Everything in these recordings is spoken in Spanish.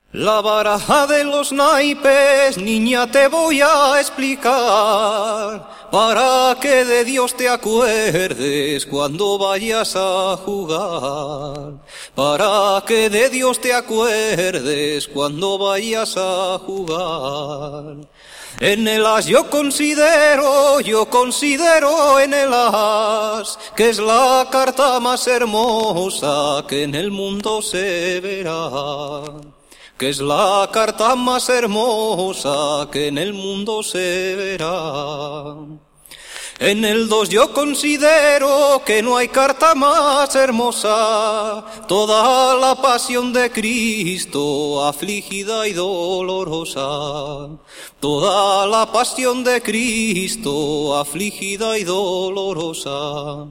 La baraja de los naipes, niña, te voy a explicar, para que de Dios te acuerdes cuando vayas a jugar. Para que de Dios te acuerdes cuando vayas a jugar. En el as yo considero en el as, que es la carta más hermosa que en el mundo se verá. Que es la carta más hermosa que en el mundo se verá. En el 2 yo considero que no hay carta más hermosa, toda la pasión de Cristo, afligida y dolorosa. Toda la pasión de Cristo, afligida y dolorosa.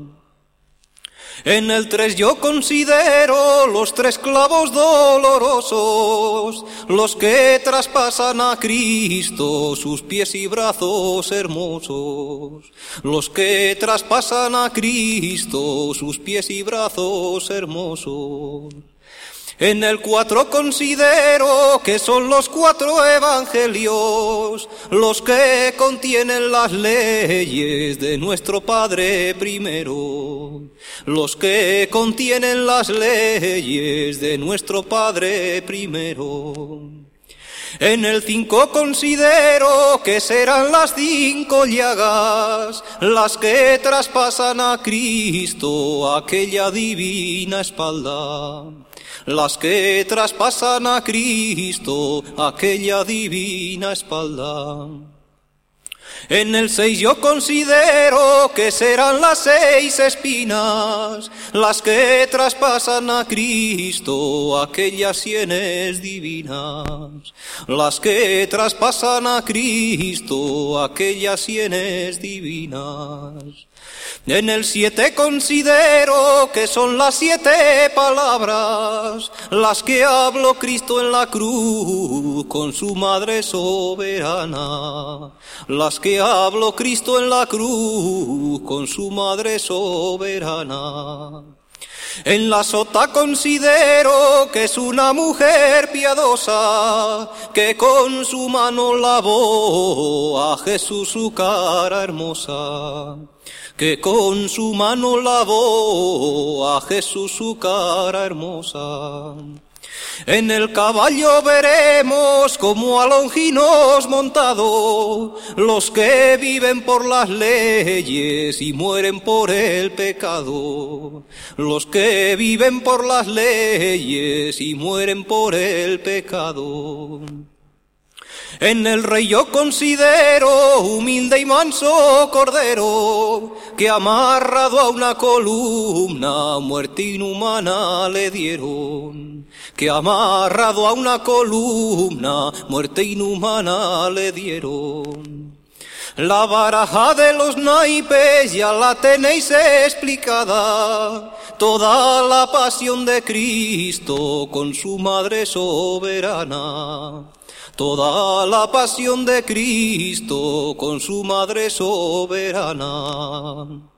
En el 3 yo considero los 3 clavos dolorosos, los que traspasan a Cristo sus pies y brazos hermosos. Los que traspasan a Cristo sus pies y brazos hermosos. En el 4 considero que son los 4 evangelios, los que contienen las leyes de nuestro Padre primero. Los que contienen las leyes de nuestro Padre primero. En el 5 considero que serán las 5 llagas, las que traspasan a Cristo aquella divina espalda. Las que traspasan a Cristo aquella divina espalda. En el 6 yo considero que serán las 6 espinas, las que traspasan a Cristo aquellas sienes divinas. Las que traspasan a Cristo aquellas sienes divinas. En el 7 considero que son las 7 palabras, las que habló Cristo en la cruz con su madre soberana. Las que habló Cristo en la cruz con su madre soberana. En la sota considero que es una mujer piadosa, que con su mano lavó a Jesús su cara hermosa. Que con su mano lavó a Jesús su cara hermosa. En el caballo veremos como a Longinos montado, los que viven por las leyes y mueren por el pecado. Los que viven por las leyes y mueren por el pecado. En el rey yo considero humilde y manso cordero, que amarrado a una columna muerte inhumana le dieron. Que amarrado a una columna muerte inhumana le dieron. La baraja de los naipes ya la tenéis explicada, toda la pasión de Cristo con su madre soberana. Toda la pasión de Cristo con su madre soberana.